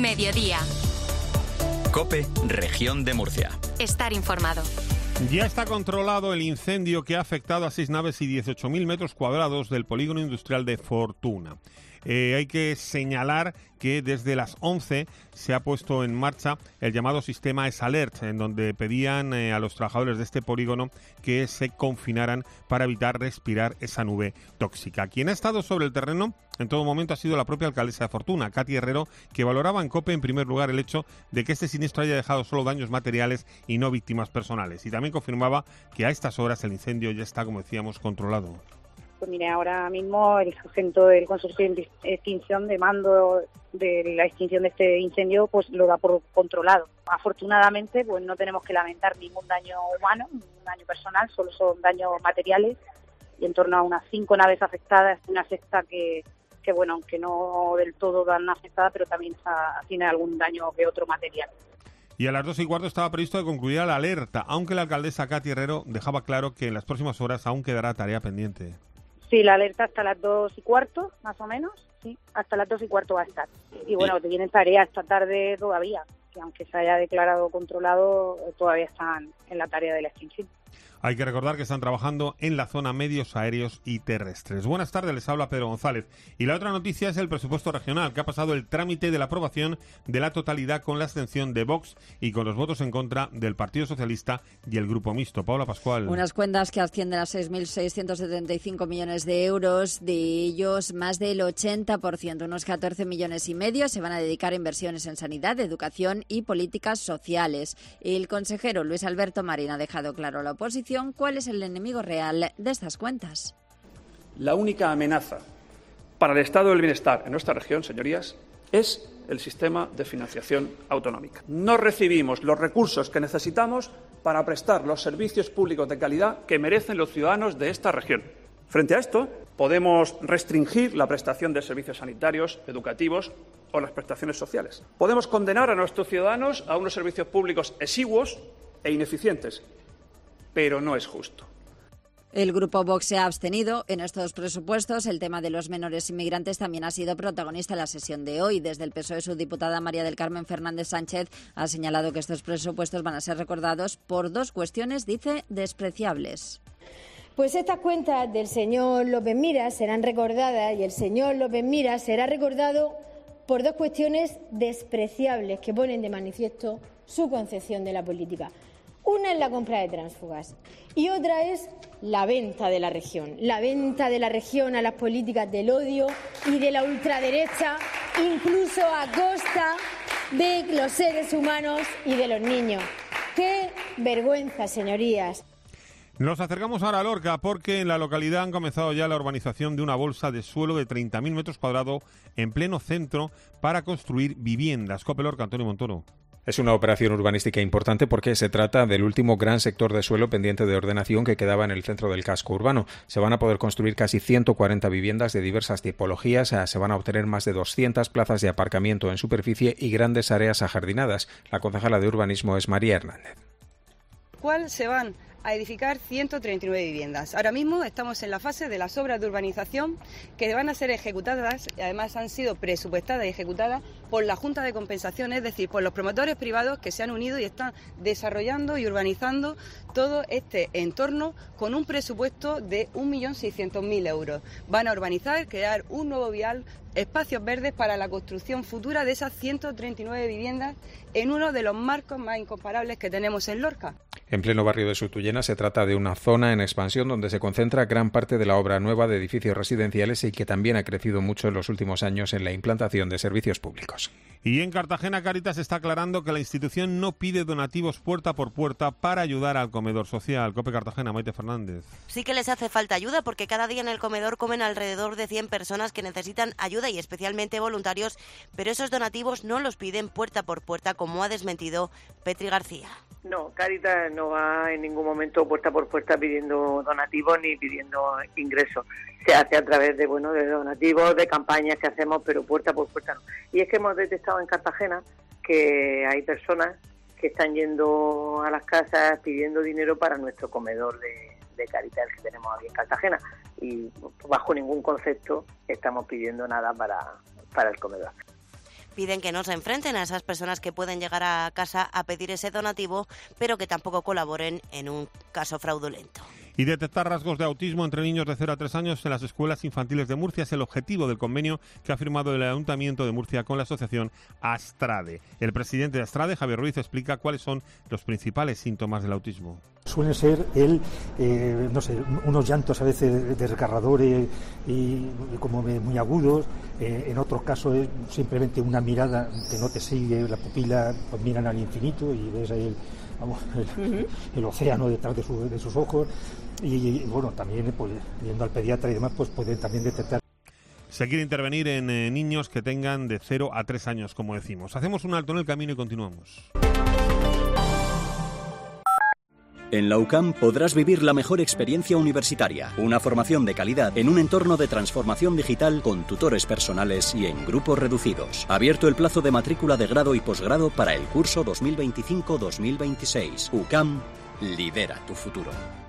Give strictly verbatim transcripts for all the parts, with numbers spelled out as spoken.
Mediodía. COPE, Región de Murcia. Estar informado. Ya está controlado el incendio que ha afectado a seis naves y dieciocho mil metros cuadrados del polígono industrial de Fortuna. Eh, hay que señalar que desde las once se ha puesto en marcha el llamado sistema S-Alert, en donde pedían eh, a los trabajadores de este polígono que se confinaran para evitar respirar esa nube tóxica. Quien ha estado sobre el terreno en todo momento ha sido la propia alcaldesa de Fortuna, Katy Herrero, que valoraba en COPE en primer lugar el hecho de que este siniestro haya dejado solo daños materiales y no víctimas personales. Y también confirmaba que a estas horas el incendio ya está, como decíamos, controlado. Pues mire, ahora mismo el sargento del consorcio de extinción de mando de la extinción de este incendio pues lo da por controlado. Afortunadamente pues no tenemos que lamentar ningún daño humano, ningún daño personal, solo son daños materiales y en torno a unas cinco naves afectadas, una sexta que, que bueno, aunque no del todo tan afectada, pero también está, tiene algún daño que otro material. Y a las dos y cuarto estaba previsto que concluyera la alerta, aunque la alcaldesa Katy Herrero dejaba claro que en las próximas horas aún quedará tarea pendiente. Sí, la alerta hasta las dos y cuarto, más o menos, sí, hasta las dos y cuarto va a estar. Y bueno, te vienen tareas esta tarde todavía, que aunque se haya declarado controlado, todavía están en la tarea de la extinción. Hay que recordar que están trabajando en la zona medios aéreos y terrestres. Buenas tardes, les habla Pedro González. Y la otra noticia es el presupuesto regional, que ha pasado el trámite de la aprobación de la totalidad con la abstención de Vox y con los votos en contra del Partido Socialista y el Grupo Mixto. Paula Pascual. Unas cuentas que ascienden a seis mil seiscientos setenta y cinco millones de euros, de ellos más del ochenta por ciento, unos catorce millones y medio, se van a dedicar a inversiones en sanidad, educación y políticas sociales. El consejero Luis Alberto Marín ha dejado claro a la oposición cuál es el enemigo real de estas cuentas. La única amenaza para el estado del bienestar en nuestra región, señorías, es el sistema de financiación autonómica. No recibimos los recursos que necesitamos para prestar los servicios públicos de calidad que merecen los ciudadanos de esta región. Frente a esto, podemos restringir la prestación de servicios sanitarios, educativos o las prestaciones sociales. Podemos condenar a nuestros ciudadanos a unos servicios públicos exiguos e ineficientes, pero no es justo. El Grupo Vox se ha abstenido en estos presupuestos. El tema de los menores inmigrantes también ha sido protagonista en la sesión de hoy. Desde el P S O E, su diputada María del Carmen Fernández Sánchez ha señalado que estos presupuestos van a ser recordados por dos cuestiones, dice, despreciables. Pues estas cuentas del señor López Miras serán recordadas y el señor López Miras será recordado por dos cuestiones despreciables que ponen de manifiesto su concepción de la política. Una es la compra de tránsfugas y otra es la venta de la región, la venta de la región a las políticas del odio y de la ultraderecha, incluso a costa de los seres humanos y de los niños. ¡Qué vergüenza, señorías! Nos acercamos ahora a Lorca porque en la localidad han comenzado ya la urbanización de una bolsa de suelo de treinta mil metros cuadrados en pleno centro para construir viviendas. COPE Lorca, Antonio Montoro. Es una operación urbanística importante porque se trata del último gran sector de suelo pendiente de ordenación que quedaba en el centro del casco urbano. Se van a poder construir casi ciento cuarenta viviendas de diversas tipologías, se van a obtener más de doscientas plazas de aparcamiento en superficie y grandes áreas ajardinadas. La concejala de urbanismo es María Hernández. ¿Cuál se van a edificar ciento treinta y nueve viviendas. Ahora mismo estamos en la fase de las obras de urbanización que van a ser ejecutadas, y además han sido presupuestadas y ejecutadas por la Junta de Compensación, es decir, por los promotores privados que se han unido y están desarrollando y urbanizando todo este entorno con un presupuesto de un millón seiscientos mil euros. Van a urbanizar, crear un nuevo vial, espacios verdes para la construcción futura de esas ciento treinta y nueve viviendas en uno de los marcos más incomparables que tenemos en Lorca. En pleno barrio de Sutuyena se trata de una zona en expansión donde se concentra gran parte de la obra nueva de edificios residenciales y que también ha crecido mucho en los últimos años en la implantación de servicios públicos. Y en Cartagena, Cáritas está aclarando que la institución no pide donativos puerta por puerta para ayudar al comedor social. COPE Cartagena, Maite Fernández. Sí que les hace falta ayuda porque cada día en el comedor comen alrededor de cien personas que necesitan ayuda y especialmente voluntarios, pero esos donativos no los piden puerta por puerta, como ha desmentido Petri García. No, Cáritas no va en ningún momento puerta por puerta pidiendo donativos ni pidiendo ingresos. Se hace a través de bueno de donativos, de campañas que hacemos, pero puerta por puerta no. Y es que hemos detectado en Cartagena que hay personas que están yendo a las casas pidiendo dinero para nuestro comedor de, de Cáritas que tenemos aquí en Cartagena. Y bajo ningún concepto estamos pidiendo nada para, para el comedor. Piden que no se enfrenten a esas personas que pueden llegar a casa a pedir ese donativo, pero que tampoco colaboren en un caso fraudulento. Y detectar rasgos de autismo entre niños de cero a tres años en las escuelas infantiles de Murcia es el objetivo del convenio que ha firmado el Ayuntamiento de Murcia con la asociación Astrade. El presidente de Astrade, Javier Ruiz, explica cuáles son los principales síntomas del autismo. Suelen ser el, eh, no sé, unos llantos a veces desgarradores y, y como muy agudos. Eh, en otros casos es simplemente una mirada que no te sigue, la pupila, pues miran al infinito y ves ahí el, vamos, el, uh-huh. el océano detrás de, su, de sus ojos. Y, y bueno, también pues, yendo al pediatra y demás, pues pueden también detectar. Se quiere intervenir en eh, niños que tengan de cero a tres años, como decimos. Hacemos un alto en el camino y continuamos. En la U C A M podrás vivir la mejor experiencia universitaria, una formación de calidad en un entorno de transformación digital con tutores personales y en grupos reducidos. Abierto el plazo de matrícula de grado y posgrado para el curso dos mil veinticinco dos mil veintiséis. U C A M lidera tu futuro.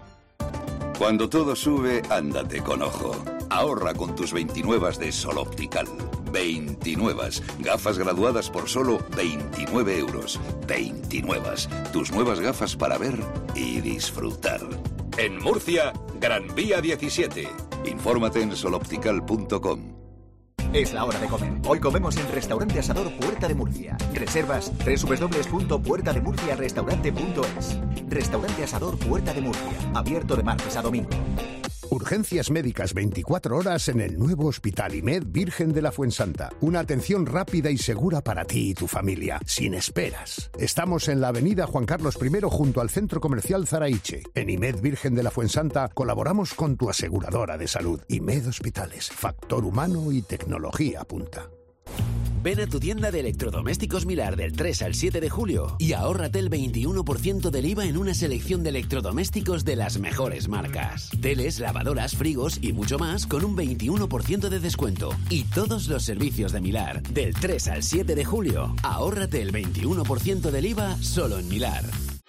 Cuando todo sube, ándate con ojo. Ahorra con tus veintinuevas de Sol Optical. veintinuevas. Gafas graduadas por solo veintinueve euros. veintinuevas. Tus nuevas gafas para ver y disfrutar. En Murcia, Gran Vía diecisiete. Infórmate en soloptical punto com. Es la hora de comer. Hoy comemos en Restaurante Asador Puerta de Murcia. Reservas doble u doble u doble u punto puerta de murcia restaurante punto es. Restaurante Asador Puerta de Murcia. Abierto de martes a domingo. Urgencias médicas veinticuatro horas en el nuevo Hospital IMED Virgen de la Fuensanta. Una atención rápida y segura para ti y tu familia, sin esperas. Estamos en la avenida Juan Carlos primero junto al Centro Comercial Zaraiche. En IMED Virgen de la Fuensanta colaboramos con tu aseguradora de salud. IMED Hospitales, factor humano y tecnología punta. Ven a tu tienda de electrodomésticos Milar del tres al siete de julio y ahórrate el veintiuno por ciento del I V A en una selección de electrodomésticos de las mejores marcas. Teles, lavadoras, frigos y mucho más con un veintiuno por ciento de descuento. Y todos los servicios de Milar del tres al siete de julio. Ahórrate el veintiuno por ciento del I V A solo en Milar.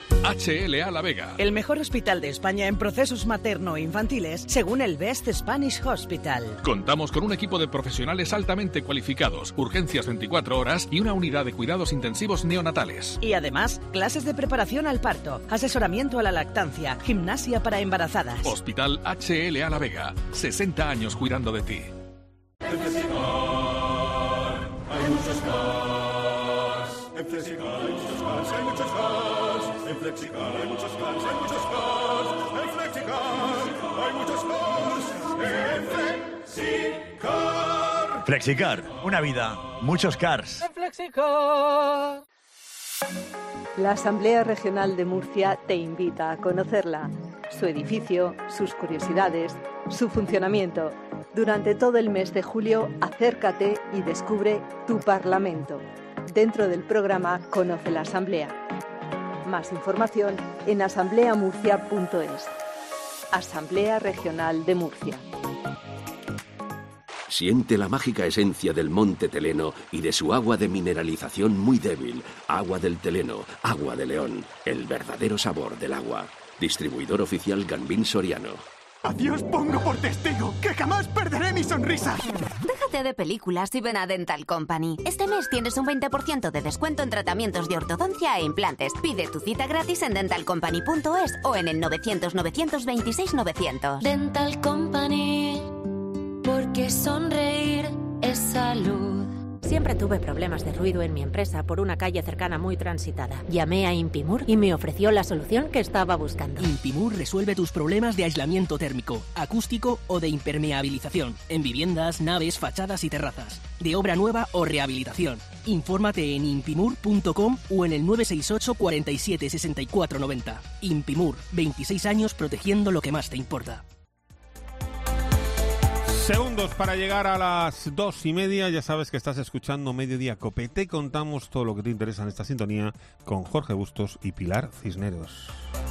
H L A La Vega. El mejor hospital de España en procesos materno-infantiles, según el Best Spanish Hospital. Contamos con un equipo de profesionales altamente cualificados, urgencias veinticuatro horas y una unidad de cuidados intensivos neonatales. Y además, clases de preparación al parto, asesoramiento a la lactancia, gimnasia para embarazadas. Hospital H L A La Vega. sesenta años cuidando de ti. En Flexicar hay muchos cars. En Flexicar hay muchos cars, hay muchos cars. En Flexicar hay muchos cars, hay muchos cars. En Flexicar hay muchos cars. En Flexicar. Flexicar, una vida, muchos cars. En Flexicar. La Asamblea Regional de Murcia te invita a conocerla, su edificio, sus curiosidades, su funcionamiento. Durante todo el mes de julio, acércate y descubre tu Parlamento. Dentro del programa Conoce la Asamblea. Más información en asamblea murcia punto es. Asamblea Regional de Murcia. Siente la mágica esencia del Monte Teleno y de su agua de mineralización muy débil. Agua del Teleno, agua de León. El verdadero sabor del agua. Distribuidor oficial Gambín Soriano. A Dios pongo por testigo que jamás perderé mi sonrisa. Déjate de películas y ven a Dental Company. Este mes tienes un veinte por ciento de descuento en tratamientos de ortodoncia e implantes. Pide tu cita gratis en dental company punto es o en el novecientos novecientos veintiséis novecientos. Dental Company, porque sonreír es salud. Siempre tuve problemas de ruido en mi empresa por una calle cercana muy transitada. Llamé a Impimur y me ofreció la solución que estaba buscando. Impimur resuelve tus problemas de aislamiento térmico, acústico o de impermeabilización en viviendas, naves, fachadas y terrazas, de obra nueva o rehabilitación. Infórmate en impimur punto com o en el nueve seis ocho, cuarenta y siete, sesenta y cuatro noventa. Impimur, veintiséis años protegiendo lo que más te importa. Segundos para llegar a las dos y media. Ya sabes que estás escuchando Mediodía Cope. Te contamos todo lo que te interesa en esta sintonía con Jorge Bustos y Pilar Cisneros.